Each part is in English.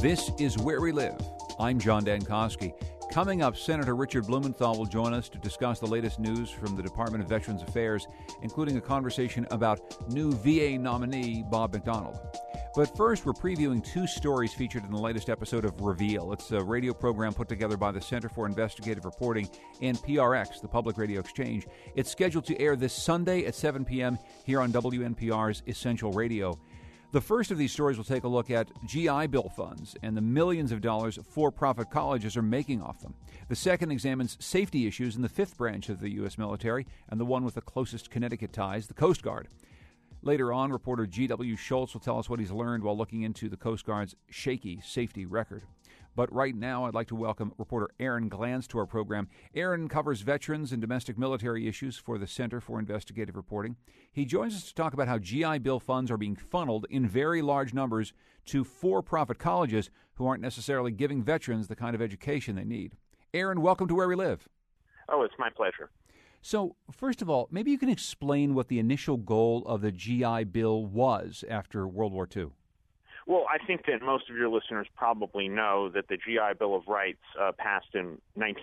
This is Where We Live. I'm John Dankosky. Coming up, Senator Richard Blumenthal will join us to discuss the latest news from the Department of Veterans Affairs, including a conversation about new VA nominee Bob McDonald. But first, we're previewing two stories featured in the latest episode of Reveal. It's a radio program put together by the Center for Investigative Reporting and PRX, the Public Radio Exchange. It's scheduled to air this Sunday at 7 p.m. here on WNPR's Essential Radio. The first of these stories will take a look at GI Bill funds and the millions of dollars for-profit colleges are making off them. The second examines safety issues in the fifth branch of the U.S. military and the one with the closest Connecticut ties, the Coast Guard. Later on, reporter G.W. Schultz will tell us what he's learned while looking into the Coast Guard's shaky safety record. But right now, I'd like to welcome reporter Aaron Glantz to our program. Aaron covers veterans and domestic military issues for the Center for Investigative Reporting. He joins us to talk about how GI Bill funds are being funneled in very large numbers to for-profit colleges who aren't necessarily giving veterans the kind of education they need. Aaron, welcome to Where We Live. Oh, it's my pleasure. So, first of all, maybe you can explain what the initial goal of the GI Bill was after World War II. Well, I think that most of your listeners probably know that the GI Bill of Rights, passed in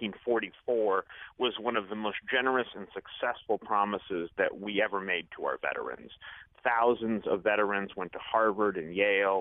1944, was one of the most generous and successful promises that we ever made to our veterans. Thousands of veterans went to Harvard and Yale.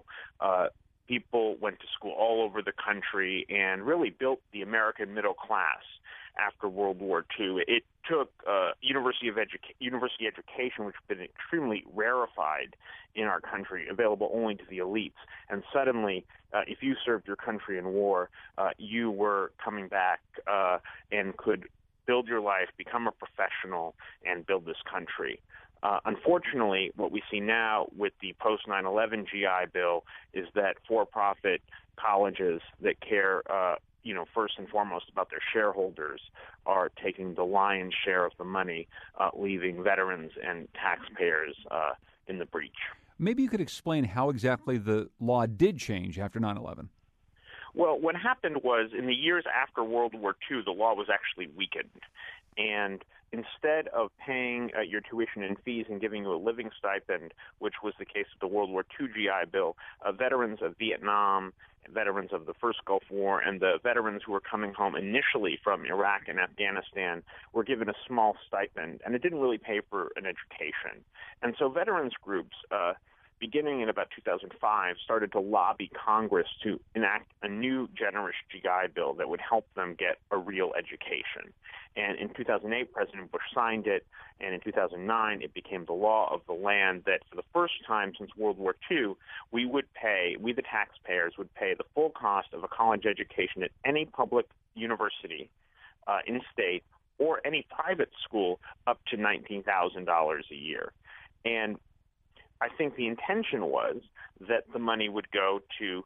People went to school all over the country and really built the American middle class after World War II. It took university education, which had been extremely rarefied in our country, available only to the elites. And suddenly, if you served your country in war, you were coming back and could build your life, become a professional, and build this country. Unfortunately, what we see now with the post-9/11 GI Bill is that for-profit colleges that care first and foremost about their shareholders are taking the lion's share of the money, leaving veterans and taxpayers in the breach. Maybe you could explain how exactly the law did change after 9/11. Well, what happened was in the years after World War II, the law was actually weakened. And instead of paying your tuition and fees and giving you a living stipend, which was the case of the World War II GI Bill, veterans of Vietnam, veterans of the First Gulf War, and the veterans who were coming home initially from Iraq and Afghanistan were given a small stipend, and it didn't really pay for an education. And so veterans groups, beginning in about 2005, started to lobby Congress to enact a new generous GI Bill that would help them get a real education. And in 2008, President Bush signed it, and in 2009, it became the law of the land that for the first time since World War II, we the taxpayers would pay the full cost of a college education at any public university in state or any private school up to $19,000 a year. And I think the intention was that the money would go to,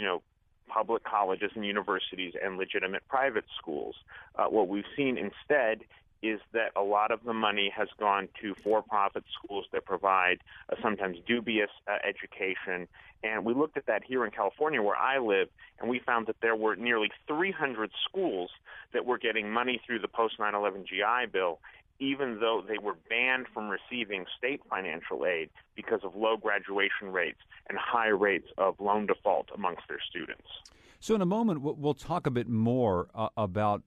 public colleges and universities and legitimate private schools. What we've seen instead is that a lot of the money has gone to for-profit schools that provide a sometimes dubious education. And we looked at that here in California where I live, and we found that there were nearly 300 schools that were getting money through the post-9/11 GI Bill, even though they were banned from receiving state financial aid because of low graduation rates and high rates of loan default amongst their students. So in a moment, we'll talk a bit more about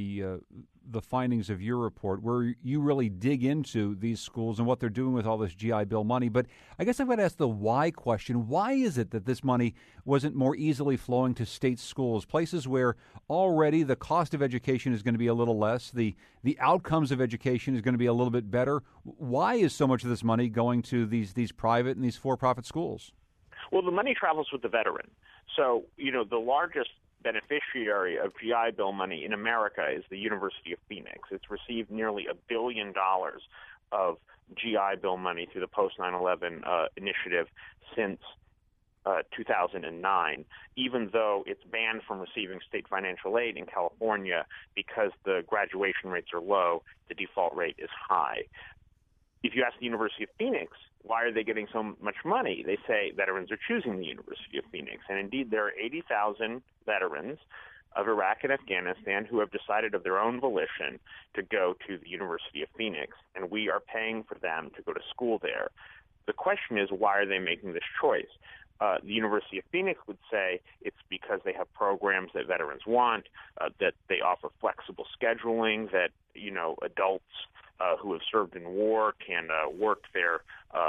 the findings of your report, where you really dig into these schools and what they're doing with all this GI Bill money. But I guess I've got to ask the why question. Why is it that this money wasn't more easily flowing to state schools, places where already the cost of education is going to be a little less, the outcomes of education is going to be a little bit better? Why is so much of this money going to these private and these for-profit schools? Well, the money travels with the veteran. So, the largest beneficiary of GI Bill money in America is the University of Phoenix. It's received nearly $1 billion of GI Bill money through the post-9/11 initiative since 2009, even though it's banned from receiving state financial aid in California because the graduation rates are low, the default rate is high. If you ask the University of Phoenix, why are they getting so much money? They say veterans are choosing the University of Phoenix. And indeed, there are 80,000 veterans of Iraq and Afghanistan who have decided of their own volition to go to the University of Phoenix, and we are paying for them to go to school there. The question is, why are they making this choice? The University of Phoenix would say it's because they have programs that veterans want, that they offer flexible scheduling, that adults who have served in war can work their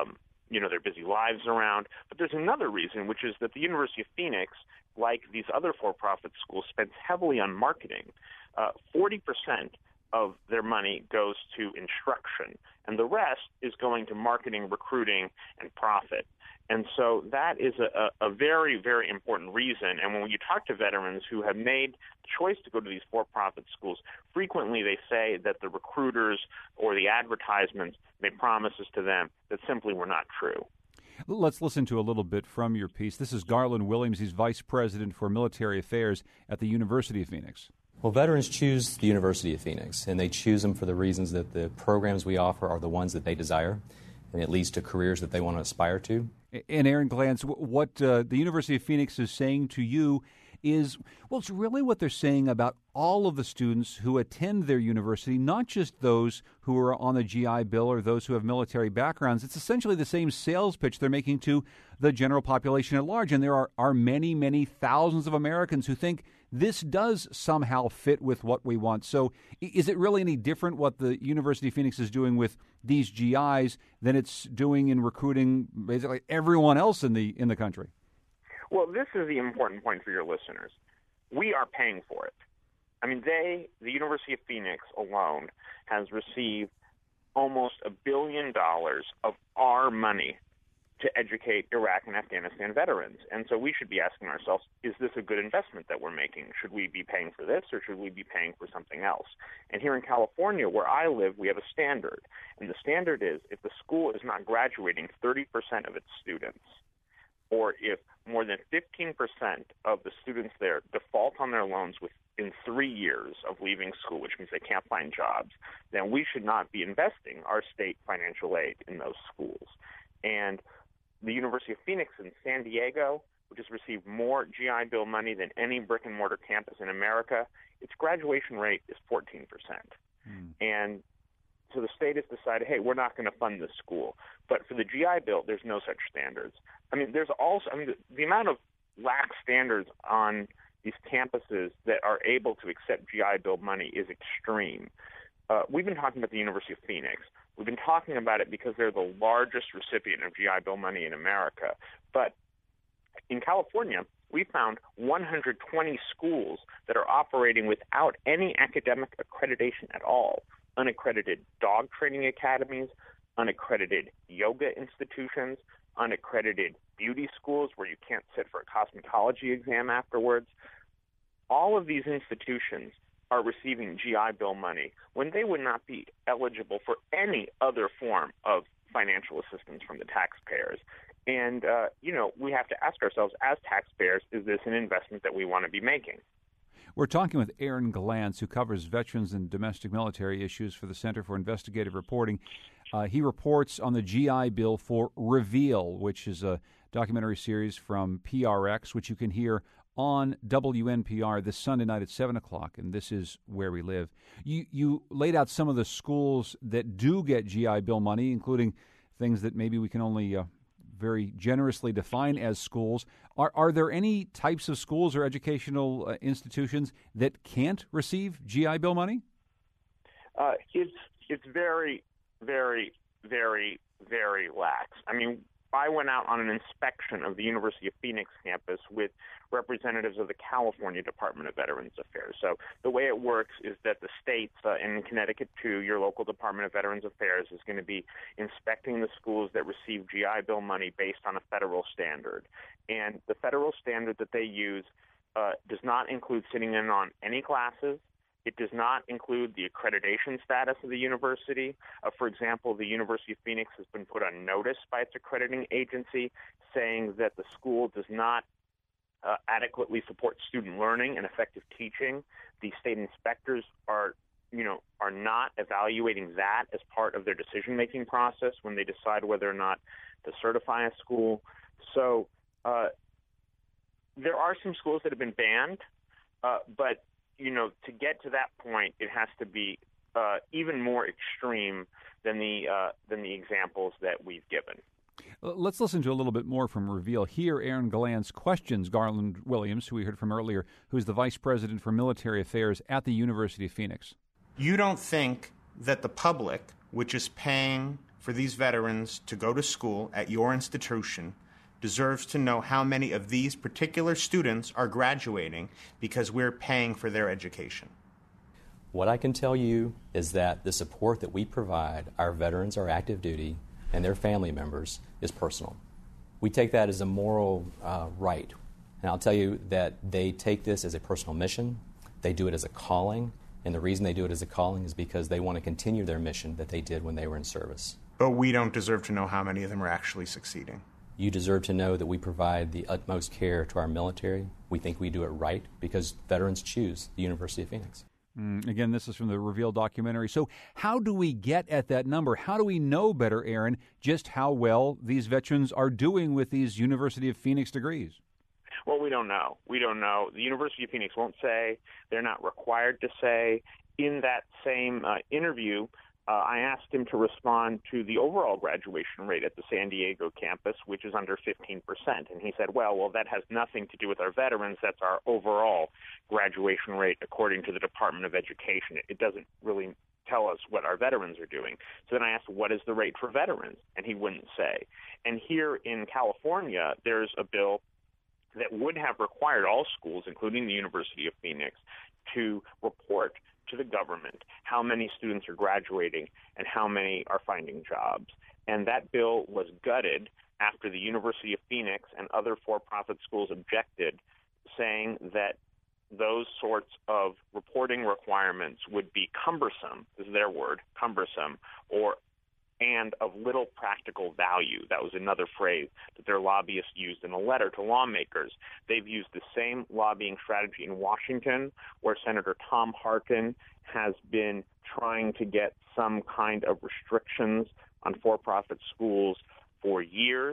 their busy lives around. But there's another reason, which is that the University of Phoenix, like these other for-profit schools, spends heavily on marketing. 40% of their money goes to instruction, and the rest is going to marketing, recruiting, and profit. And so that is a very, very important reason. And when you talk to veterans who have made the choice to go to these for-profit schools, frequently they say that the recruiters or the advertisements made promises to them that simply were not true. Let's listen to a little bit from your piece. This is Garland Williams. He's Vice President for Military Affairs at the University of Phoenix. Well, veterans choose the University of Phoenix, and they choose them for the reasons that the programs we offer are the ones that they desire, and it leads to careers that they want to aspire to. And Aaron Glantz, what the University of Phoenix is saying to you is, well, it's really what they're saying about all of the students who attend their university, not just those who are on the GI Bill or those who have military backgrounds. It's essentially the same sales pitch they're making to the general population at large. And there are many, many thousands of Americans who think this does somehow fit with what we want. So is it really any different what the University of Phoenix is doing with these GIs than it's doing in recruiting basically everyone else in the country? Well, this is the important point for your listeners. We are paying for it. I mean, the University of Phoenix alone has received almost $1 billion of our money to educate Iraq and Afghanistan veterans. And so we should be asking ourselves, is this a good investment that we're making? Should we be paying for this, or should we be paying for something else? And here in California, where I live, we have a standard. And the standard is if the school is not graduating 30% of its students, or if more than 15% of the students there default on their loans within 3 years of leaving school, which means they can't find jobs, then we should not be investing our state financial aid in those schools. And the University of Phoenix in San Diego, which has received more GI Bill money than any brick-and-mortar campus in America, its graduation rate is 14%. And so the state has decided, hey, we're not going to fund this school. But for the GI Bill, there's no such standards. I mean, there's also, the amount of lax standards on these campuses that are able to accept GI Bill money is extreme. We've been talking about the University of Phoenix. We've been talking about it because they're the largest recipient of GI Bill money in America. But in California, we found 120 schools that are operating without any academic accreditation at all. Unaccredited dog training academies, unaccredited yoga institutions, unaccredited beauty schools where you can't sit for a cosmetology exam afterwards. All of these institutions are receiving GI Bill money when they would not be eligible for any other form of financial assistance from the taxpayers. And, we have to ask ourselves as taxpayers, is this an investment that we want to be making? We're talking with Aaron Glantz, who covers veterans and domestic military issues for the Center for Investigative Reporting. He reports on the GI Bill for Reveal, which is a documentary series from PRX, which you can hear on WNPR this Sunday night at 7 o'clock, and this is Where We Live. You laid out some of the schools that do get GI Bill money, including things that maybe we can only very generously define as schools. Are there any types of schools or educational institutions that can't receive GI Bill money? It's very, very, very, very lax. I mean, I went out on an inspection of the University of Phoenix campus with representatives of the California Department of Veterans Affairs. So the way it works is that the states, in Connecticut too, your local Department of Veterans Affairs is going to be inspecting the schools that receive GI Bill money based on a federal standard. And the federal standard that they use does not include sitting in on any classes. It does not include the accreditation status of the university. For example, the University of Phoenix has been put on notice by its accrediting agency saying that the school does not adequately support student learning and effective teaching. The state inspectors are not evaluating that as part of their decision-making process when they decide whether or not to certify a school. So there are some schools that have been banned, but to get to that point, it has to be even more extreme than the examples that we've given. Let's listen to a little bit more from Reveal. Here, Aaron Gallant questions Garland Williams, who we heard from earlier, who's the Vice President for Military Affairs at the University of Phoenix. You don't think that the public, which is paying for these veterans to go to school at your institution, deserves to know how many of these particular students are graduating because we're paying for their education? What I can tell you is that the support that we provide our veterans, our active duty, and their family members is personal. We take that as a moral right. And I'll tell you that they take this as a personal mission. They do it as a calling. And the reason they do it as a calling is because they want to continue their mission that they did when they were in service. But we don't deserve to know how many of them are actually succeeding. You deserve to know that we provide the utmost care to our military. We think we do it right because veterans choose the University of Phoenix. Again, this is from the Reveal documentary. So how do we get at that number? How do we know better, Aaron, just how well these veterans are doing with these University of Phoenix degrees? Well, we don't know. We don't know. The University of Phoenix won't say. They're not required to say. In that same interview, I asked him to respond to the overall graduation rate at the San Diego campus, which is under 15%. And he said, well, that has nothing to do with our veterans. That's our overall graduation rate according to the Department of Education. It doesn't really tell us what our veterans are doing. So then I asked, what is the rate for veterans? And he wouldn't say. And here in California, there's a bill that would have required all schools, including the University of Phoenix, to report to the government how many students are graduating and how many are finding jobs. And that bill was gutted after the University of Phoenix and other for-profit schools objected, saying that those sorts of reporting requirements would be cumbersome, is their word, cumbersome, and of little practical value. That was another phrase that their lobbyists used in a letter to lawmakers. They've used the same lobbying strategy in Washington, where Senator Tom Harkin has been trying to get some kind of restrictions on for-profit schools for years.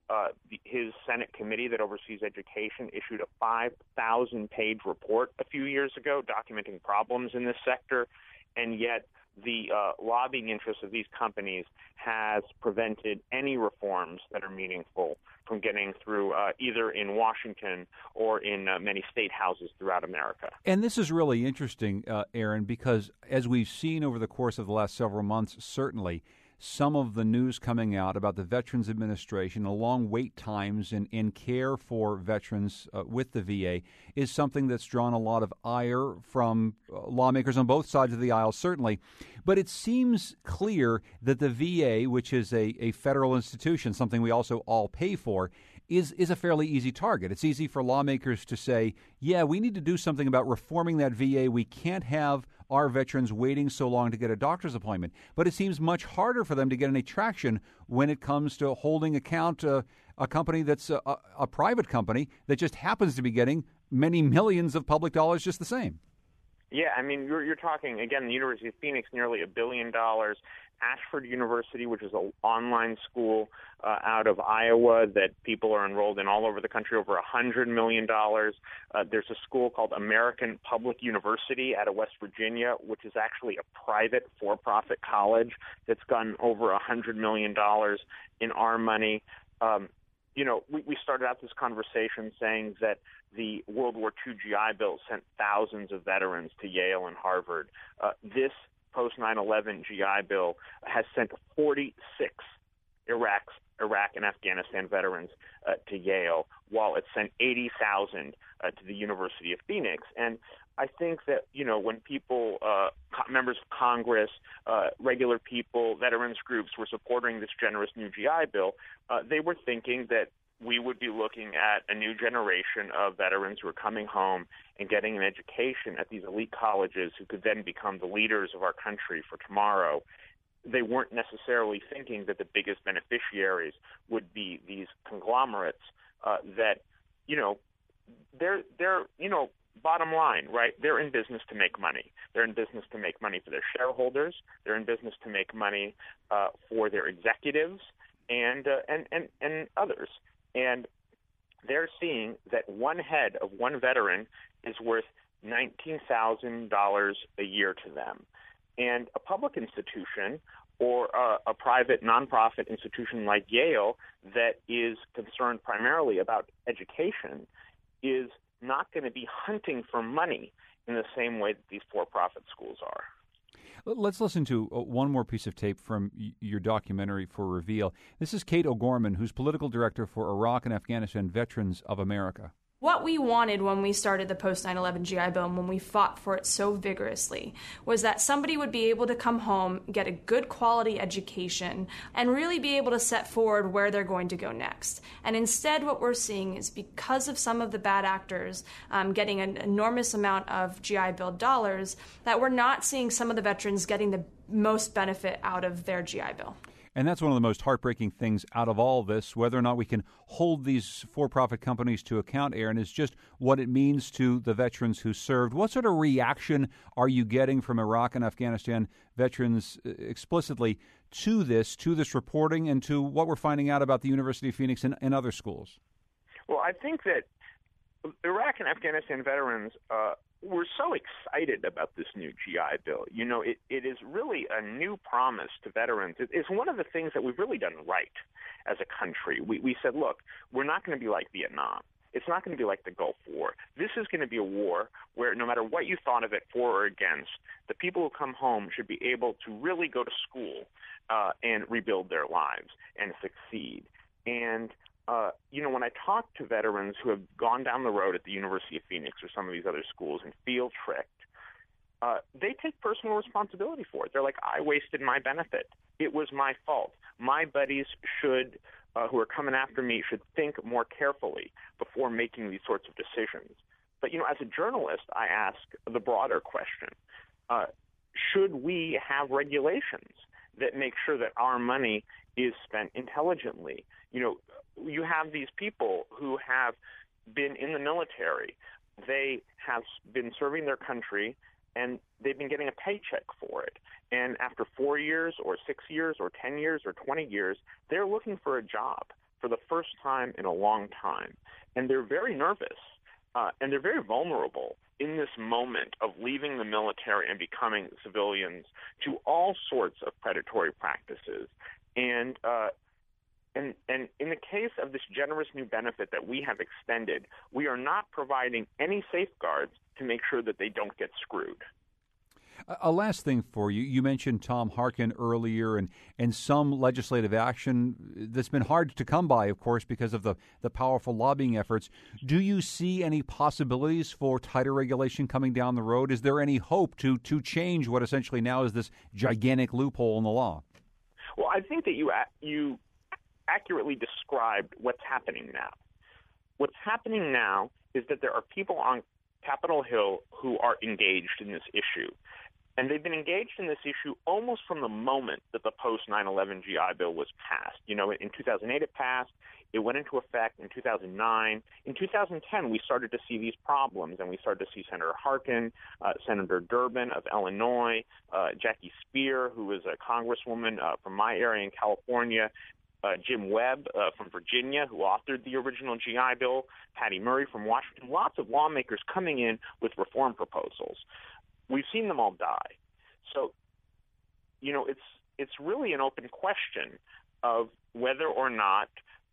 His Senate committee that oversees education issued a 5,000-page report a few years ago documenting problems in this sector, and yet the lobbying interests of these companies has prevented any reforms that are meaningful from getting through either in Washington or in many state houses throughout America. And this is really interesting, Aaron, because as we've seen over the course of the last several months, certainly some of the news coming out about the Veterans Administration, the long wait times in care for veterans with the VA, is something that's drawn a lot of ire from lawmakers on both sides of the aisle, certainly. But it seems clear that the VA, which is a federal institution, something we also all pay for, is a fairly easy target. It's easy for lawmakers to say, yeah, we need to do something about reforming that VA. We can't have our veterans waiting so long to get a doctor's appointment. But it seems much harder for them to get any traction when it comes to holding account a company that's a private company that just happens to be getting many millions of public dollars just the same. Yeah, I mean, you're talking, again, the University of Phoenix, nearly $1 billion. Ashford University, which is an online school out of Iowa that people are enrolled in all over the country, over $100 million. There's a school called American Public University out of West Virginia, which is actually a private for-profit college that's gotten over $100 million in our money. We started out this conversation saying that the World War II GI Bill sent thousands of veterans to Yale and Harvard. This post 9/11 GI Bill has sent 46 Iraq and Afghanistan veterans to Yale, while it sent 80,000 to the University of Phoenix. And I think that, when people, members of Congress, regular people, veterans groups were supporting this generous new GI Bill, they were thinking that we would be looking at a new generation of veterans who are coming home and getting an education at these elite colleges who could then become the leaders of our country for tomorrow. They weren't necessarily thinking that the biggest beneficiaries would be these conglomerates that, they're bottom line, right? They're in business to make money. They're in business to make money for their shareholders. They're in business to make money for their executives and others. And they're seeing that one head of one veteran is worth $19,000 a year to them. And a public institution or a private nonprofit institution like Yale that is concerned primarily about education is not going to be hunting for money in the same way that these for-profit schools are. Let's listen to one more piece of tape from your documentary for Reveal. This is Kate O'Gorman, who's political director for Iraq and Afghanistan Veterans of America. What we wanted when we started the post 9/11 GI Bill and when we fought for it so vigorously was that somebody would be able to come home, get a good quality education, and really be able to set forward where they're going to go next. And instead what we're seeing is because of some of the bad actors getting an enormous amount of GI Bill dollars, that we're not seeing some of the veterans getting the most benefit out of their GI Bill. And that's one of the most heartbreaking things out of all this. Whether or not we can hold these for-profit companies to account, Aaron, is just what it means to the veterans who served. What sort of reaction are you getting from Iraq and Afghanistan veterans explicitly to this reporting and to what we're finding out about the University of Phoenix and other schools? Well, I think that Iraq and Afghanistan veterans we're so excited about this new GI Bill. You know, it is really a new promise to veterans. It's one of the things that we've really done right as a country. We said, look, we're not going to be like Vietnam. It's not going to be like the Gulf War. This is going to be a war where no matter what you thought of it for or against, the people who come home should be able to really go to school and rebuild their lives and succeed. And when I talk to veterans who have gone down the road at the University of Phoenix or some of these other schools and feel tricked, they take personal responsibility for it. They're like, I wasted my benefit. It was my fault. My buddies should, who are coming after me, should think more carefully before making these sorts of decisions. But, as a journalist, I ask the broader question, should we have regulations that make sure that our money is spent intelligently? You have these people who have been in the military. They have been serving their country, and they've been getting a paycheck for it. And after 4 years or 6 years or 10 years or 20 years, they're looking for a job for the first time in a long time. And they're very nervous, and they're very vulnerable in this moment of leaving the military and becoming civilians to all sorts of predatory practices. And in the case of this generous new benefit that we have extended, we are not providing any safeguards to make sure that they don't get screwed. A last thing for you. You mentioned Tom Harkin earlier and some legislative action that's been hard to come by, of course, because of the powerful lobbying efforts. Do you see any possibilities for tighter regulation coming down the road? Is there any hope to change what essentially now is this gigantic loophole in the law? Well, I think that you accurately described what's happening now. What's happening now is that there are people on Capitol Hill who are engaged in this issue. And they've been engaged in this issue almost from the moment that the post-9/11 GI Bill was passed. In 2008 it passed. It went into effect in 2009. In 2010, we started to see these problems, and we started to see Senator Harkin, Senator Durbin of Illinois, Jackie Speer, who is a congresswoman from my area in California, Jim Webb from Virginia, who authored the original GI Bill, Patty Murray from Washington, lots of lawmakers coming in with reform proposals. We've seen them all die. So, it's really an open question of whether or not,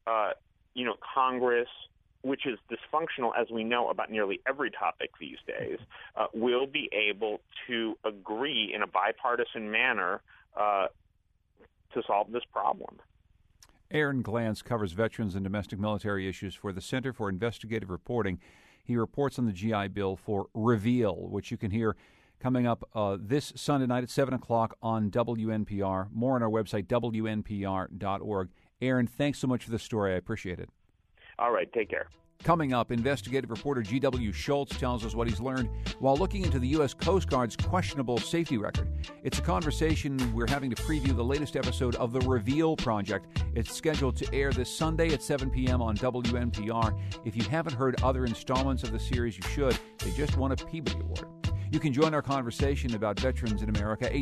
Congress, which is dysfunctional, as we know, about nearly every topic these days, will be able to agree in a bipartisan manner to solve this problem. Aaron Glantz covers veterans and domestic military issues for the Center for Investigative Reporting. He reports on the GI Bill for Reveal, which you can hear coming up this Sunday night at 7 o'clock on WNPR. More on our website, WNPR.org. Aaron, thanks so much for this story. I appreciate it. All right, take care. Coming up, investigative reporter G.W. Schultz tells us what he's learned while looking into the U.S. Coast Guard's questionable safety record. It's a conversation we're having to preview the latest episode of The Reveal Project. It's scheduled to air this Sunday at 7 p.m. on WNPR. If you haven't heard other installments of the series, you should. They just won a Peabody Award. You can join our conversation about veterans in America,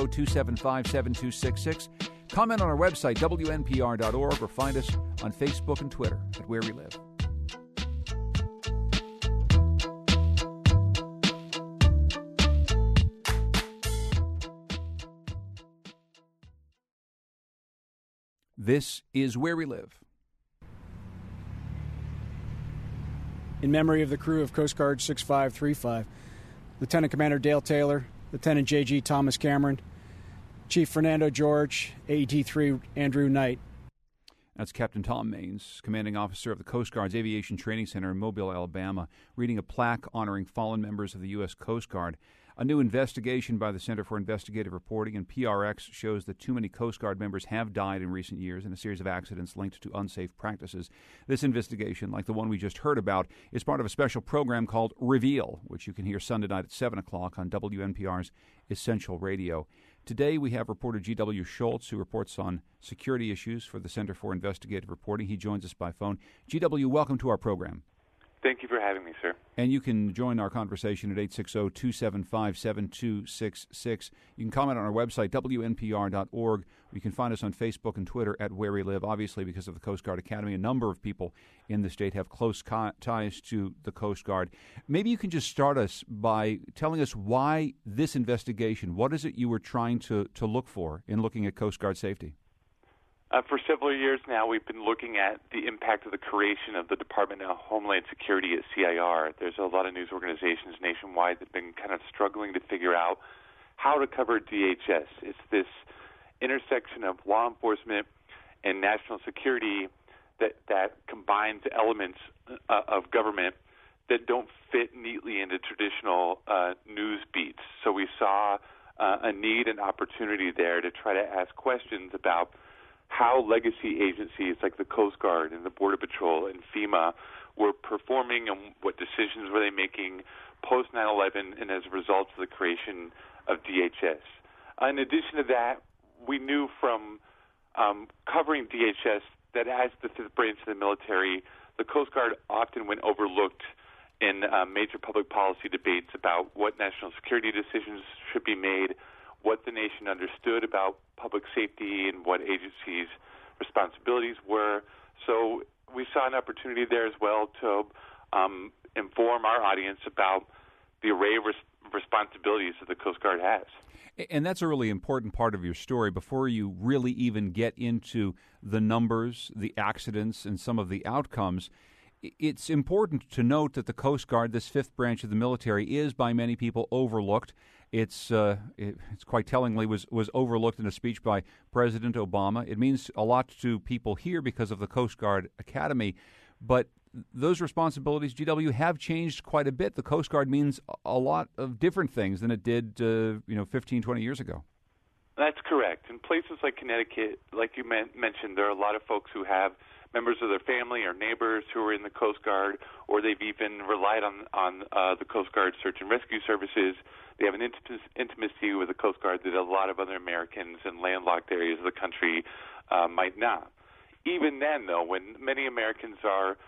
860-275-7266. Comment on our website, WNPR.org, or find us on Facebook and Twitter at Where We Live. This is Where We Live. In memory of the crew of Coast Guard 6535, Lieutenant Commander Dale Taylor, Lieutenant J.G. Thomas Cameron, Chief Fernando George, AET-3 Andrew Knight. That's Captain Tom Maines, commanding officer of the Coast Guard's Aviation Training Center in Mobile, Alabama, reading a plaque honoring fallen members of the U.S. Coast Guard. A new investigation by the Center for Investigative Reporting and PRX shows that too many Coast Guard members have died in recent years in a series of accidents linked to unsafe practices. This investigation, like the one we just heard about, is part of a special program called Reveal, which you can hear Sunday night at 7 o'clock on WNPR's Essential Radio. Today we have reporter G.W. Schultz, who reports on security issues for the Center for Investigative Reporting. He joins us by phone. G.W., welcome to our program. Thank you for having me, sir. And you can join our conversation at 860-275-7266. You can comment on our website, WNPR.org. You can find us on Facebook and Twitter at Where We Live. Obviously, because of the Coast Guard Academy, a number of people in the state have close ties to the Coast Guard. Maybe you can just start us by telling us why this investigation. What is it you were trying to look for in looking at Coast Guard safety? For several years now, we've been looking at the impact of the creation of the Department of Homeland Security at CIR. There's a lot of news organizations nationwide that have been kind of struggling to figure out how to cover DHS. It's this intersection of law enforcement and national security that combines elements of government that don't fit neatly into traditional news beats. So we saw a need and opportunity there to try to ask questions about how legacy agencies like the Coast Guard and the Border Patrol and FEMA were performing and what decisions were they making post 9/11 and as a result of the creation of DHS. In addition to that, we knew from covering DHS that as the fifth branch of the military, the Coast Guard often went overlooked in major public policy debates about what national security decisions should be made, what the nation understood about public safety and what agencies' responsibilities were. So we saw an opportunity there as well to inform our audience about the array of responsibilities that the Coast Guard has. And that's a really important part of your story. Before you really even get into the numbers, the accidents, and some of the outcomes, it's important to note that the Coast Guard, this fifth branch of the military, is by many people overlooked. It's quite tellingly was overlooked in a speech by President Obama. It means a lot to people here because of the Coast Guard Academy, but those responsibilities, GW, have changed quite a bit. The Coast Guard means a lot of different things than it did 15, 20 years ago. That's correct. In places like Connecticut, like you mentioned, there are a lot of folks who have members of their family or neighbors who are in the Coast Guard, or they've even relied on the Coast Guard search and rescue services. They have an intimacy with the Coast Guard that a lot of other Americans in landlocked areas of the country might not. Even then, though, when many Americans are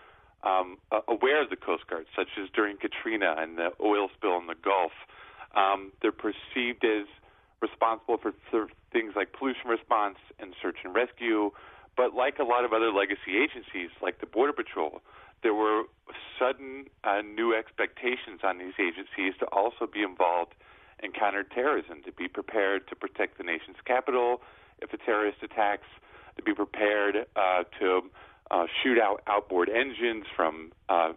aware of the Coast Guard, such as during Katrina and the oil spill in the Gulf, they're perceived as responsible for things like pollution response and search and rescue. But like a lot of other legacy agencies, like the Border Patrol, there were sudden new expectations on these agencies to also be involved in counterterrorism, to be prepared to protect the nation's capital if a terrorist attacks, to be prepared to shoot out outboard engines from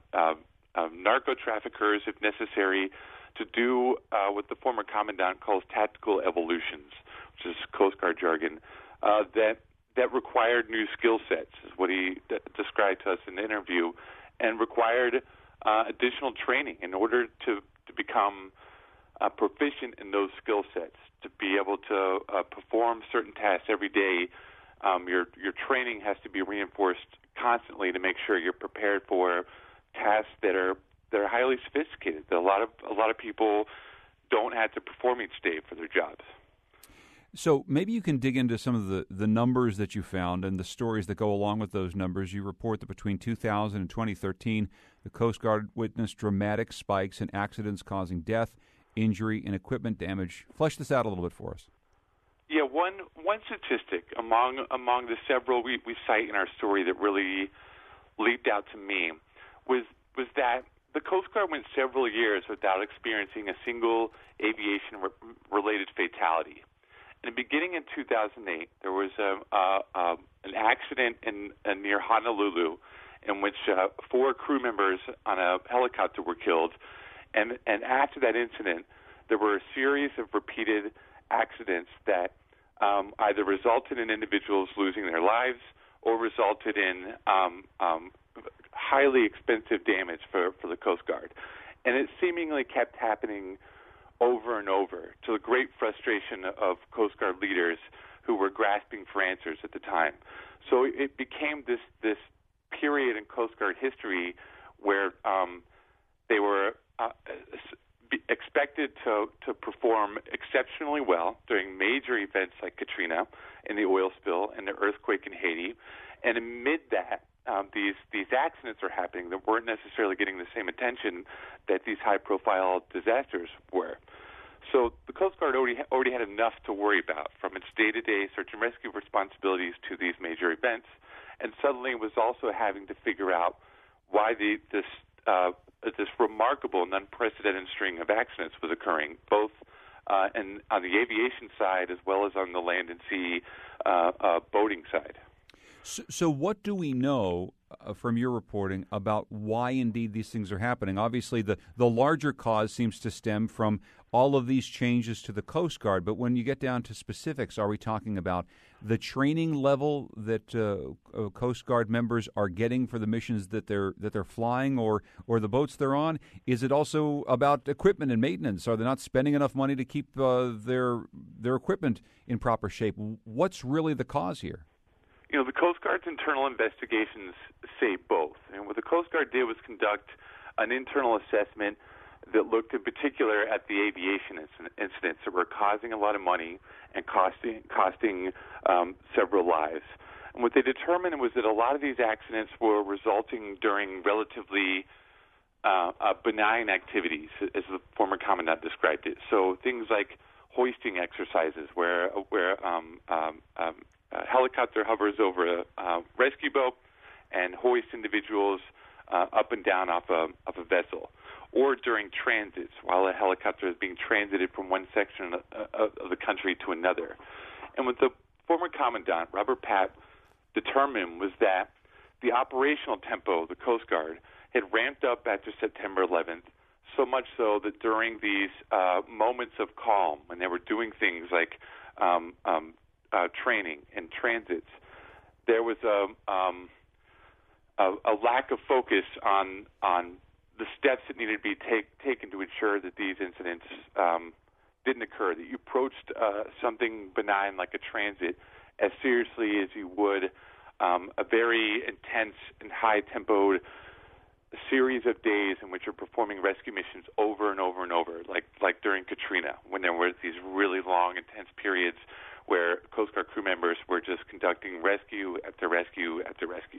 narco traffickers if necessary, to do what the former commandant calls tactical evolutions, which is Coast Guard jargon, that required new skill sets, is what he described to us in the interview, and required additional training in order to become proficient in those skill sets, to be able to perform certain tasks every day. Your training has to be reinforced constantly to make sure you're prepared for tasks that are highly sophisticated, that a lot of people don't have to perform each day for their jobs. So maybe you can dig into some of the numbers that you found and the stories that go along with those numbers. You report that between 2000 and 2013, the Coast Guard witnessed dramatic spikes in accidents causing death, injury, and equipment damage. Flesh this out a little bit for us. Yeah, one statistic among the several we cite in our story that really leaped out to me was that the Coast Guard went several years without experiencing a single aviation-related fatality. And beginning in 2008, there was an accident near Honolulu in which 4 crew members on a helicopter were killed. And after that incident, there were a series of repeated accidents that either resulted in individuals losing their lives or resulted in highly expensive damage for the Coast Guard. And it seemingly kept happening over and over, to the great frustration of Coast Guard leaders who were grasping for answers at the time. So it became this period in Coast Guard history where they were expected to perform exceptionally well during major events like Katrina and the oil spill and the earthquake in Haiti. And amid that, these accidents are happening that weren't necessarily getting the same attention that these high-profile disasters were. So the Coast Guard already had enough to worry about, from its day-to-day search and rescue responsibilities to these major events, and suddenly was also having to figure out why this remarkable and unprecedented string of accidents was occurring, both on the aviation side as well as on the land and sea boating side. So what do we know from your reporting about why indeed these things are happening? Obviously, the larger cause seems to stem from all of these changes to the Coast Guard, but when you get down to specifics, are we talking about the training level that Coast Guard members are getting for the missions that they're flying, or the boats they're on? Is it also about equipment and maintenance? Are they not spending enough money to keep their equipment in proper shape? What's really the cause here? You know, the Coast Guard's internal investigations say both. And what the Coast Guard did was conduct an internal assessment that looked in particular at the aviation incidents that were causing a lot of money and costing several lives. And what they determined was that a lot of these accidents were resulting during relatively benign activities, as the former commandant described it. So things like hoisting exercises, where helicopter hovers over a rescue boat and hoists individuals up and down off a vessel, or during transits while a helicopter is being transited from one section of the country to another. And what the former commandant, Robert Papp, determined was that the operational tempo of the Coast Guard had ramped up after September 11th, so much so that during these moments of calm, when they were doing things like training and transits, there was a lack of focus on the steps that needed to be taken to ensure that these incidents didn't occur, that you approached something benign like a transit as seriously as you would a very intense and high-tempoed series of days in which you're performing rescue missions over and over and over, like during Katrina, when there were these really long, intense periods where Coast Guard crew members were just conducting rescue after rescue after rescue.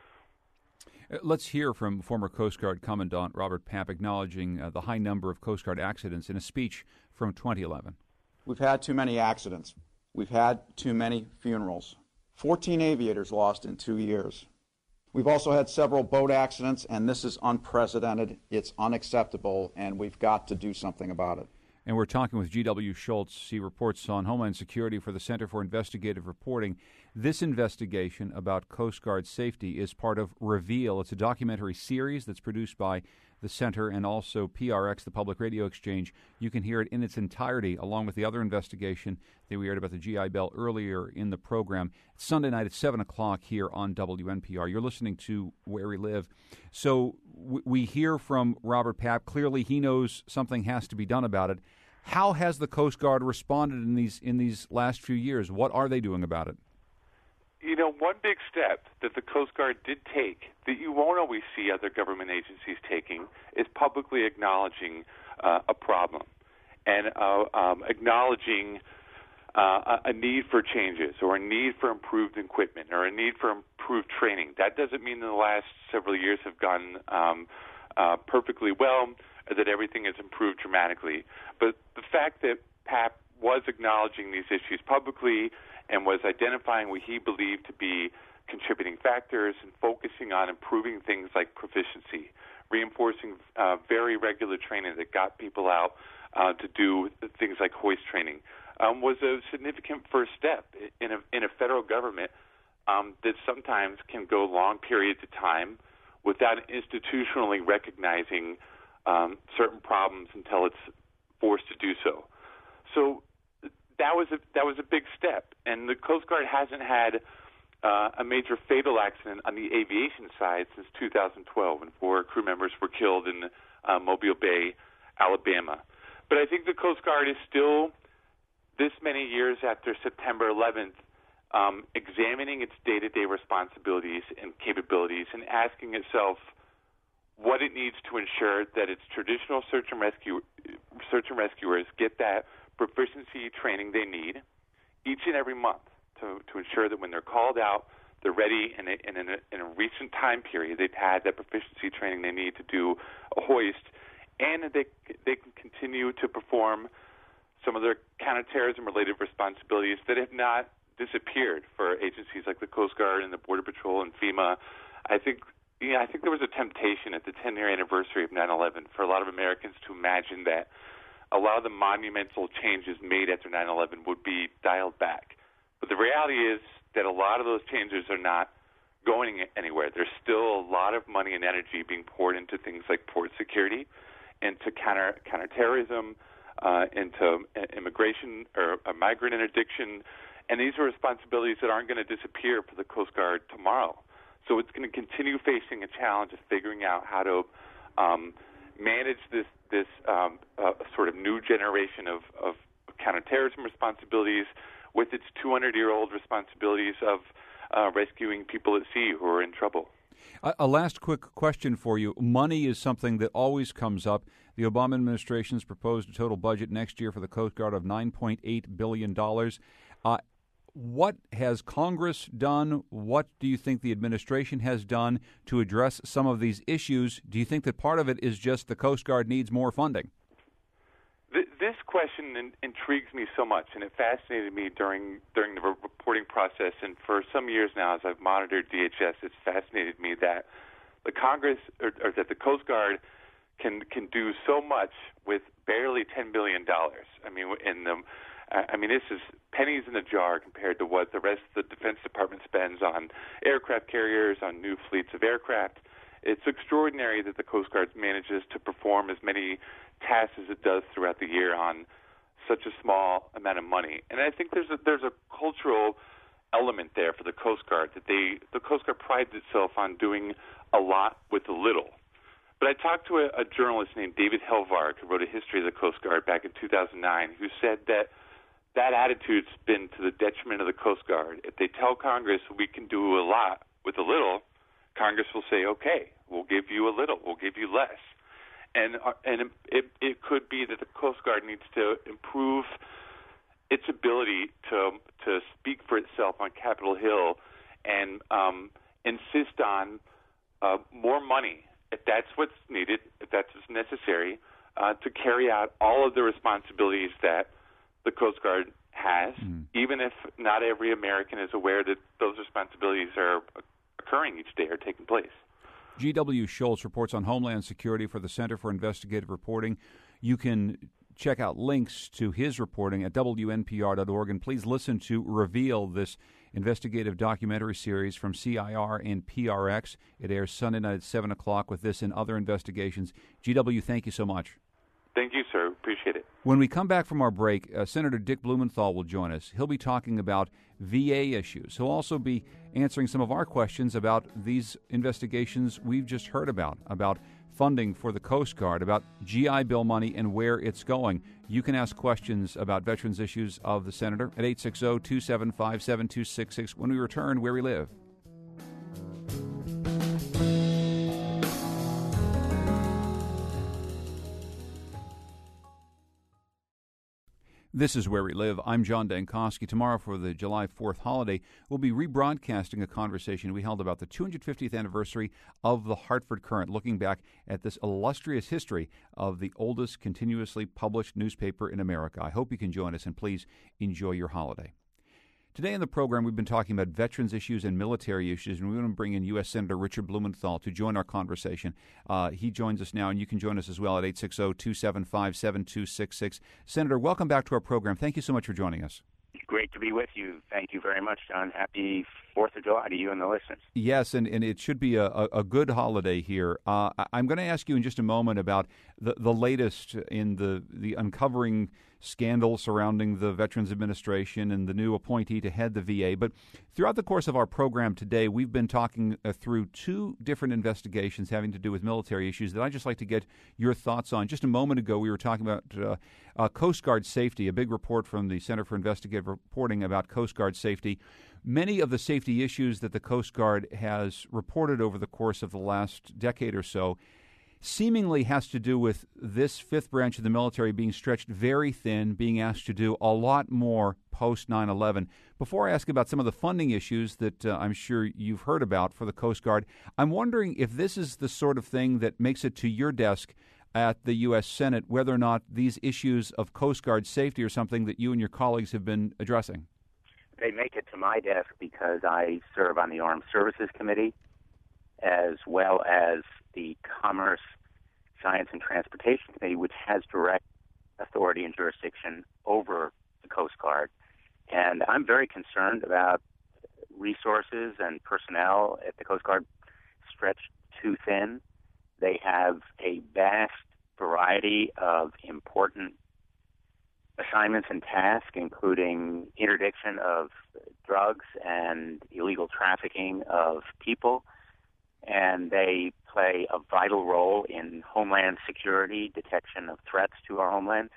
Let's hear from former Coast Guard Commandant Robert Papp acknowledging the high number of Coast Guard accidents in a speech from 2011. We've had too many accidents. We've had too many funerals. 14 aviators lost in 2 years. We've also had several boat accidents, and this is unprecedented. It's unacceptable, and we've got to do something about it. And we're talking with G.W. Schultz. He reports on Homeland Security for the Center for Investigative Reporting. This investigation about Coast Guard safety is part of Reveal. It's a documentary series that's produced by the Center and also PRX, the Public Radio Exchange. You can hear it in its entirety, along with the other investigation that we heard about the GI Bill earlier in the program. It's Sunday night at 7 o'clock here on WNPR. You're listening to Where We Live. So we hear from Robert Papp. Clearly, he knows something has to be done about it. How has the Coast Guard responded in these last few years? What are they doing about it? You know, one big step that the Coast Guard did take that you won't always see other government agencies taking is publicly acknowledging a problem and acknowledging a need for changes or a need for improved equipment or a need for improved training. That doesn't mean that the last several years have gone perfectly well or that everything has improved dramatically. But the fact that Papp was acknowledging these issues publicly and was identifying what he believed to be contributing factors and focusing on improving things like proficiency, reinforcing very regular training that got people out to do things like hoist training, was a significant first step in a federal government that sometimes can go long periods of time without institutionally recognizing certain problems until it's forced to do so. So that was a big step, and the Coast Guard hasn't had a major fatal accident on the aviation side since 2012, when 4 crew members were killed in Mobile Bay, Alabama. But I think the Coast Guard is still, this many years after September 11th, examining its day-to-day responsibilities and capabilities and asking itself what it needs to ensure that its traditional search and rescuers get that proficiency training they need each and every month to ensure that when they're called out, they're ready, and in a recent time period, they've had that proficiency training they need to do a hoist, and that they can continue to perform some of their counterterrorism-related responsibilities that have not disappeared for agencies like the Coast Guard and the Border Patrol and FEMA. I think there was a temptation at the 10-year anniversary of 9/11 for a lot of Americans to imagine that a lot of the monumental changes made after 9/11 would be dialed back. But the reality is that a lot of those changes are not going anywhere. There's still a lot of money and energy being poured into things like port security, into counterterrorism, into immigration or migrant interdiction, and these are responsibilities that aren't going to disappear for the Coast Guard tomorrow. So it's going to continue facing a challenge of figuring out how to manage this sort of new generation of counterterrorism responsibilities with its 200-year-old responsibilities of rescuing people at sea who are in trouble. A last quick question for you. Money is something that always comes up. The Obama administration's proposed a total budget next year for the Coast Guard of $9.8 billion. What has Congress done? What do you think the administration has done to address some of these issues? Do you think that part of it is just the Coast Guard needs more funding? This question intrigues me so much, and it fascinated me during the reporting process. And for some years now, as I've monitored DHS, it's fascinated me that the Congress or that the Coast Guard can do so much with barely $10 billion. I mean, this is pennies in a jar compared to what the rest of the Defense Department spends on aircraft carriers, on new fleets of aircraft. It's extraordinary that the Coast Guard manages to perform as many tasks as it does throughout the year on such a small amount of money. And I think there's a cultural element there for the Coast Guard, that the Coast Guard prides itself on doing a lot with a little. But I talked to a journalist named David Helvarg, who wrote a history of the Coast Guard back in 2009, who said that attitude's been to the detriment of the Coast Guard. If they tell Congress we can do a lot with a little, Congress will say, okay, we'll give you a little, we'll give you less. And it could be that the Coast Guard needs to improve its ability to speak for itself on Capitol Hill and insist on more money, if that's what's needed, if that's what's necessary, to carry out all of the responsibilities that the Coast Guard has, even if not every American is aware that those responsibilities are occurring each day or taking place. G.W. Schultz reports on Homeland Security for the Center for Investigative Reporting. You can check out links to his reporting at WNPR.org, and please listen to Reveal, this investigative documentary series from CIR and PRX. It airs Sunday night at 7 o'clock with this and other investigations. G.W., thank you so much. Thank you, sir. Appreciate it. When we come back from our break, Senator Dick Blumenthal will join us. He'll be talking about VA issues. He'll also be answering some of our questions about these investigations we've just heard about funding for the Coast Guard, about GI Bill money and where it's going. You can ask questions about veterans issues of the Senator at 860-275-7266 when we return Where We Live. This is Where We Live. I'm John Dankosky. Tomorrow, for the July 4th holiday, we'll be rebroadcasting a conversation we held about the 250th anniversary of the Hartford Courant, looking back at this illustrious history of the oldest continuously published newspaper in America. I hope you can join us, and please enjoy your holiday. Today in the program, we've been talking about veterans issues and military issues, and we want to bring in U.S. Senator Richard Blumenthal to join our conversation. He joins us now, and you can join us as well at 860-275-7266. Senator, welcome back to our program. Thank you so much for joining us. Great to be with you. Thank you very much, John. Happy 4th of July to you and the listeners. Yes, and it should be a good holiday here. I'm going to ask you in just a moment about the latest in the uncovering scandal surrounding the Veterans Administration and the new appointee to head the VA. But throughout the course of our program today, we've been talking through two different investigations having to do with military issues that I'd just like to get your thoughts on. Just a moment ago, we were talking about Coast Guard safety, a big report from the Center for Investigative Reporting about Coast Guard safety. Many of the safety issues that the Coast Guard has reported over the course of the last decade or so seemingly has to do with this fifth branch of the military being stretched very thin, being asked to do a lot more post 9/11. Before I ask about some of the funding issues that I'm sure you've heard about for the Coast Guard, I'm wondering if this is the sort of thing that makes it to your desk at the U.S. Senate, whether or not these issues of Coast Guard safety are something that you and your colleagues have been addressing. They make it to my desk because I serve on the Armed Services Committee as well as the Commerce, Science, and Transportation Committee, which has direct authority and jurisdiction over the Coast Guard. And I'm very concerned about resources and personnel at the Coast Guard stretched too thin. They have a vast variety of important assignments and tasks, including interdiction of drugs and illegal trafficking of people. And they play a vital role in homeland security, detection of threats to our homeland.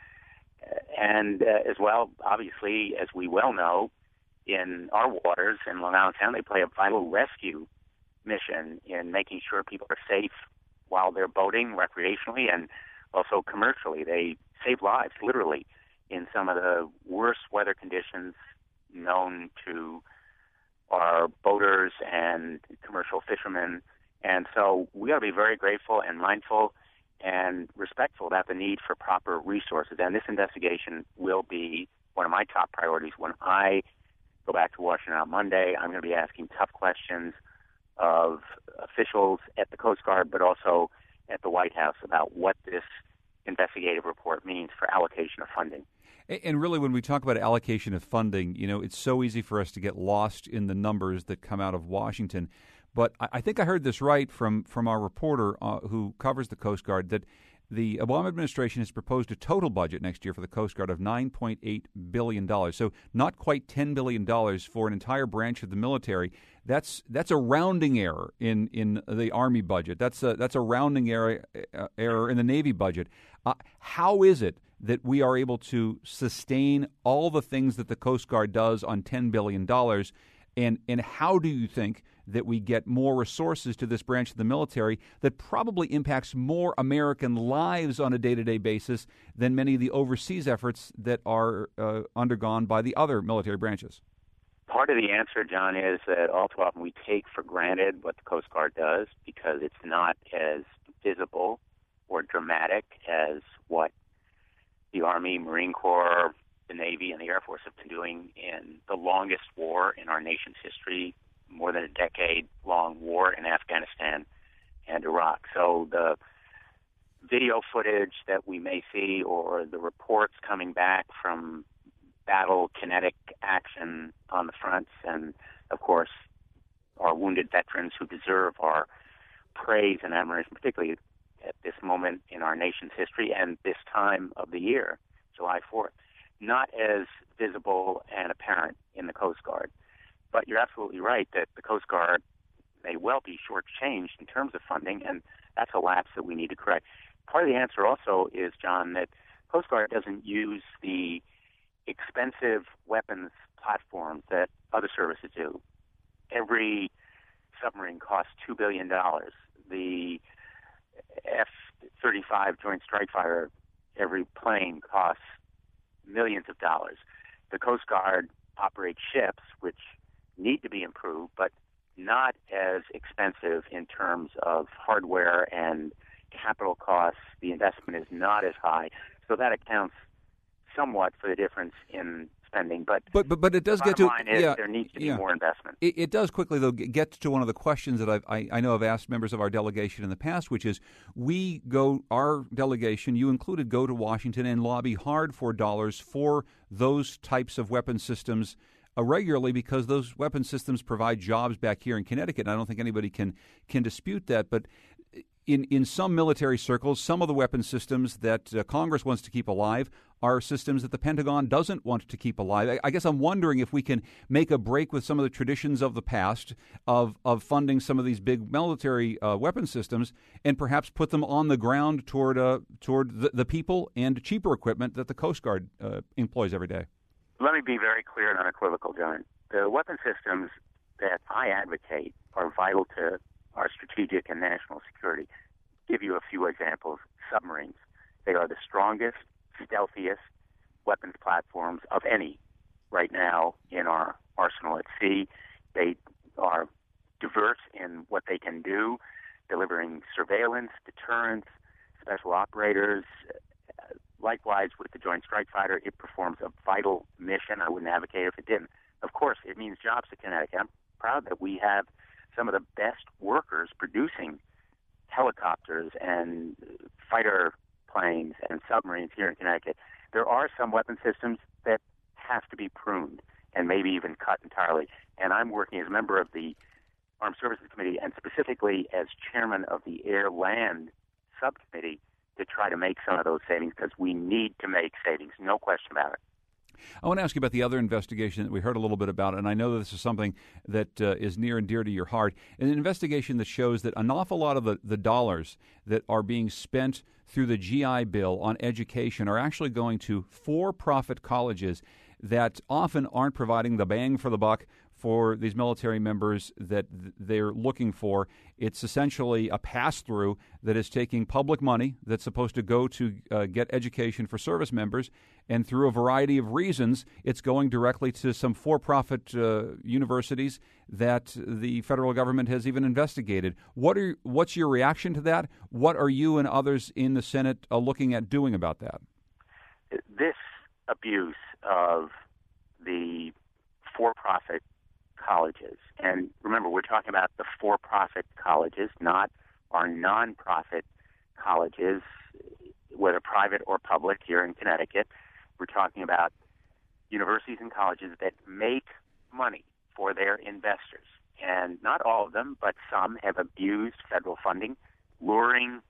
And as well, obviously, as we well know, in our waters in Long Island Sound, they play a vital rescue mission in making sure people are safe while they're boating recreationally and also commercially. They save lives, literally, in some of the worst weather conditions known to our boaters and commercial fishermen. And so we ought to be very grateful and mindful and respectful about the need for proper resources. And this investigation will be one of my top priorities. When I go back to Washington on Monday, I'm going to be asking tough questions of officials at the Coast Guard, but also at the White House about what this investigative report means for allocation of funding. And really, when we talk about allocation of funding, you know, it's so easy for us to get lost in the numbers that come out of Washington. But I think I heard this right from our reporter who covers the Coast Guard, that the Obama administration has proposed a total budget next year for the Coast Guard of $9.8 billion. So not quite $10 billion for an entire branch of the military. That's a rounding error in the Army budget. That's a rounding error in the Navy budget. How is it that we are able to sustain all the things that the Coast Guard does on $10 billion? And how do you think that we get more resources to this branch of the military that probably impacts more American lives on a day-to-day basis than many of the overseas efforts that are undergone by the other military branches? Part of the answer, John, is that all too often we take for granted what the Coast Guard does because it's not as visible or dramatic as what the Army, Marine Corps, the Navy, and the Air Force have been doing in the longest war in our nation's history, more than a decade-long war in Afghanistan and Iraq. So the video footage that we may see or the reports coming back from battle kinetic action on the fronts, and, of course, our wounded veterans who deserve our praise and admiration, particularly at this moment in our nation's history and this time of the year, July 4th, not as visible and apparent in the Coast Guard. But you're absolutely right that the Coast Guard may well be shortchanged in terms of funding, and that's a lapse that we need to correct. Part of the answer also is, John, that Coast Guard doesn't use the expensive weapons platforms that other services do. Every submarine costs $2 billion. The F-35 Joint Strike Fighter, every plane costs millions of dollars. The Coast Guard operates ships, which need to be improved, but not as expensive in terms of hardware and capital costs. The investment is not as high. So that accounts somewhat for the difference in spending. But it does get to there needs to be more investment. It does quickly, though, get to one of the questions that I know I've asked members of our delegation in the past, which is our delegation, you included, go to Washington and lobby hard for dollars for those types of weapon systems regularly because those weapon systems provide jobs back here in Connecticut. And I don't think anybody can dispute that. But in some military circles, some of the weapon systems that Congress wants to keep alive are systems that the Pentagon doesn't want to keep alive. I guess I'm wondering if we can make a break with some of the traditions of the past of funding some of these big military weapon systems and perhaps put them on the ground toward the people and cheaper equipment that the Coast Guard employs every day. Let me be very clear and unequivocal, John. The weapon systems that I advocate are vital to our strategic and national security. Give you a few examples. Submarines. They are the strongest, stealthiest weapons platforms of any right now in our arsenal at sea. They are diverse in what they can do, delivering surveillance, deterrence, special operators. Likewise, with the Joint Strike Fighter, it performs a vital mission. I wouldn't advocate if it didn't. Of course, it means jobs to Connecticut. I'm proud that we have some of the best workers producing helicopters and fighter planes and submarines here in Connecticut. There are some weapon systems that have to be pruned and maybe even cut entirely. And I'm working as a member of the Armed Services Committee and specifically as chairman of the Air-Land Subcommittee to try to make some of those savings because we need to make savings, no question about it. I want to ask you about the other investigation that we heard a little bit about, and I know that this is something that is near and dear to your heart, an investigation that shows that an awful lot of the dollars that are being spent through the GI Bill on education are actually going to for-profit colleges that often aren't providing the bang for the buck for these military members that they're looking for. It's essentially a pass-through that is taking public money that's supposed to go to get education for service members, and through a variety of reasons, it's going directly to some for-profit universities that the federal government has even investigated. What's your reaction to that? What are you and others in the Senate looking at doing about that? This abuse of the for-profit colleges, and remember, we're talking about the for-profit colleges, not our non-profit colleges, whether private or public here in Connecticut. We're talking about universities and colleges that make money for their investors. And not all of them, but some have abused federal funding, luring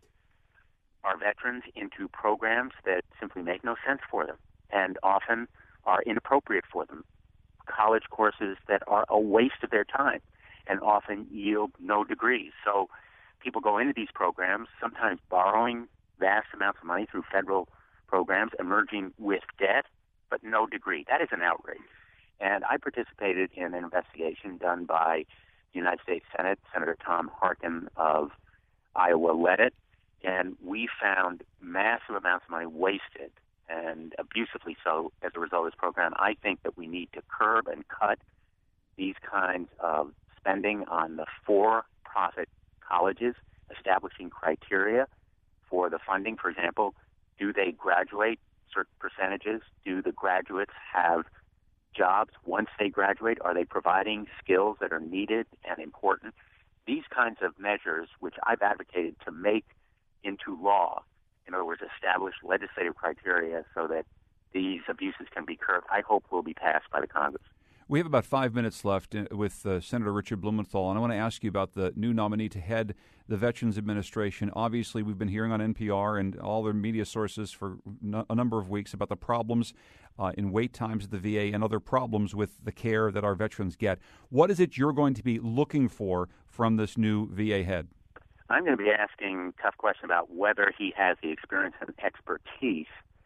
our veterans into programs that simply make no sense for them and often are inappropriate for them. College courses that are a waste of their time and often yield no degrees. So people go into these programs, sometimes borrowing vast amounts of money through federal programs, emerging with debt, but no degree. That is an outrage. And I participated in an investigation done by the United States Senate. Senator Tom Harkin of Iowa led it, and we found massive amounts of money wasted and abusively so as a result of this program. I think that we need to curb and cut these kinds of spending on the for-profit colleges, establishing criteria for the funding. For example, do they graduate certain percentages? Do the graduates have jobs once they graduate? Are they providing skills that are needed and important? These kinds of measures, which I've advocated to make into law, in other words, establish legislative criteria so that these abuses can be curbed, I hope will be passed by the Congress. We have about 5 minutes left with Senator Richard Blumenthal, and I want to ask you about the new nominee to head the Veterans Administration. Obviously, we've been hearing on NPR and all their media sources for a number of weeks about the problems in wait times at the VA and other problems with the care that our veterans get. What is it you're going to be looking for from this new VA head? I'm going to be asking tough questions about whether he has the experience and expertise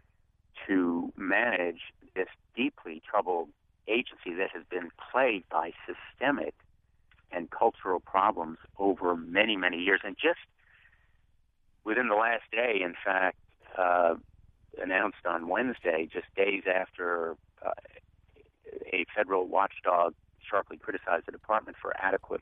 to manage this deeply troubled agency that has been plagued by systemic and cultural problems over many, many years. And just within the last day, in fact, announced on Wednesday, just days after a federal watchdog sharply criticized the department for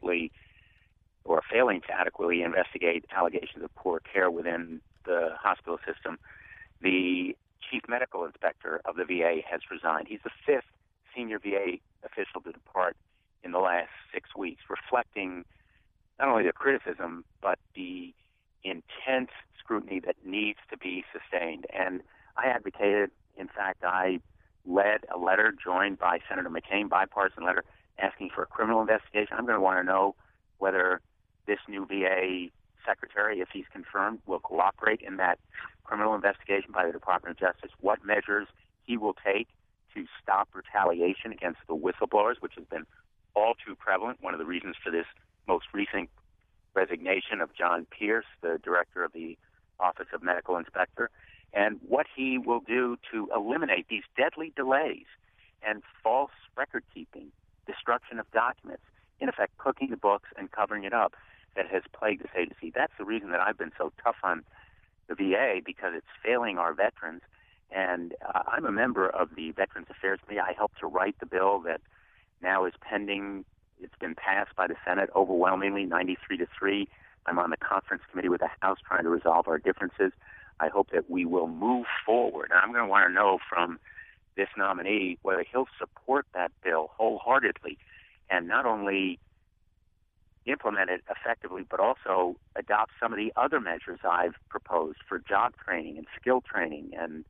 failing to adequately investigate allegations of poor care within the hospital system, the chief medical inspector of the VA has resigned. He's the fifth senior VA official to depart in the last 6 weeks, reflecting not only the criticism, but the intense scrutiny that needs to be sustained. And I advocated, in fact, I led a letter joined by Senator McCain, bipartisan letter, asking for a criminal investigation. I'm going to want to know whether this new VA secretary, if he's confirmed, will cooperate in that criminal investigation by the Department of Justice, what measures he will take to stop retaliation against the whistleblowers, which has been all too prevalent. One of the reasons for this most recent resignation of John Pierce, the director of the Office of Medical Inspector, and what he will do to eliminate these deadly delays and false record keeping, destruction of documents, in effect cooking the books and covering it up that has plagued this agency. That's the reason that I've been so tough on the VA, because it's failing our veterans. And I'm a member of the Veterans Affairs Committee. I helped to write the bill that now is pending. It's been passed by the Senate overwhelmingly, 93-3. I'm on the conference committee with the House trying to resolve our differences. I hope that we will move forward. And I'm going to want to know from this nominee whether he'll support that bill wholeheartedly and not only implement it effectively, but also adopt some of the other measures I've proposed for job training and skill training and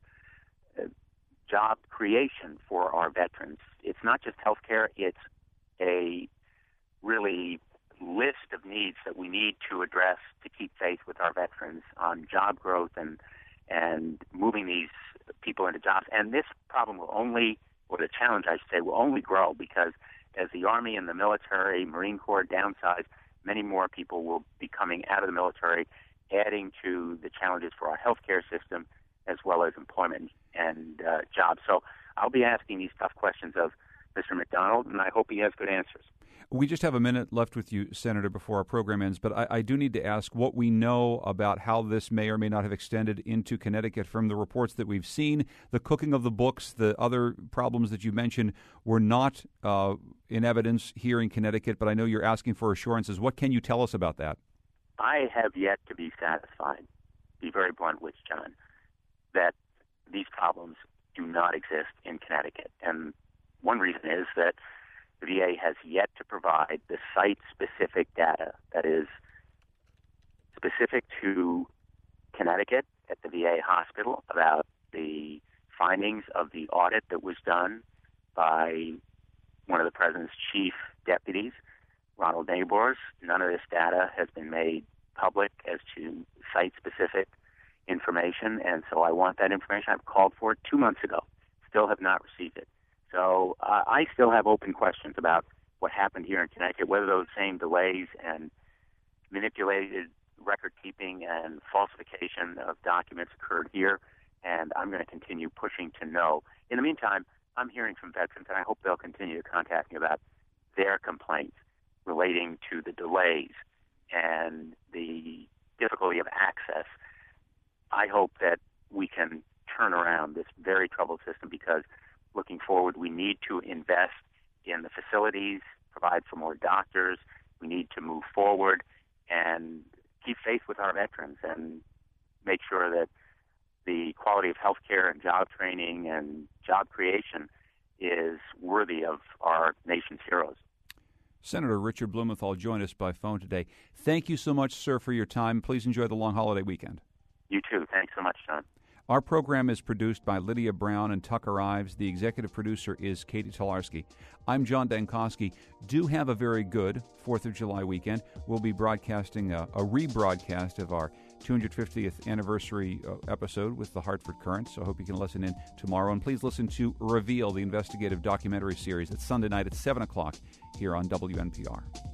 job creation for our veterans. It's not just health care, it's a really list of needs that we need to address to keep faith with our veterans on job growth and moving these people into jobs. And this problem will only, or the challenge I should say, will only grow because as the Army and the military, Marine Corps downsize, many more people will be coming out of the military, adding to the challenges for our healthcare system as well as employment and jobs. So I'll be asking these tough questions of Mr. McDonald, and I hope he has good answers. We just have a minute left with you, Senator, before our program ends, but I do need to ask what we know about how this may or may not have extended into Connecticut from the reports that we've seen. The cooking of the books, the other problems that you mentioned were not in evidence here in Connecticut, but I know you're asking for assurances. What can you tell us about that? I have yet to be satisfied, be very blunt with John, that these problems do not exist in Connecticut. And one reason is that the VA has yet to provide the site-specific data that is specific to Connecticut at the VA hospital about the findings of the audit that was done by one of the president's chief deputies, Ronald Nabors. None of this data has been made public as to site-specific information, and so I want that information. I've called for it 2 months ago. Still have not received it. So I still have open questions about what happened here in Connecticut, whether those same delays and manipulated record-keeping and falsification of documents occurred here, and I'm going to continue pushing to know. In the meantime, I'm hearing from veterans, and I hope they'll continue to contact me about their complaints relating to the delays and the difficulty of access. I hope that we can turn around this very troubled system because looking forward, we need to invest in the facilities, provide for more doctors. We need to move forward and keep faith with our veterans and make sure that the quality of health care and job training and job creation is worthy of our nation's heroes. Senator Richard Blumenthal joined us by phone today. Thank you so much, sir, for your time. Please enjoy the long holiday weekend. You too. Thanks so much, John. Our program is produced by Lydia Brown and Tucker Ives. The executive producer is Katie Tolarski. I'm John Dankosky. Do have a very good 4th of July weekend. We'll be broadcasting a rebroadcast of our 250th anniversary episode with the Hartford Courant, so I hope you can listen in tomorrow. And please listen to Reveal, the investigative documentary series. It's Sunday night at 7 o'clock here on WNPR.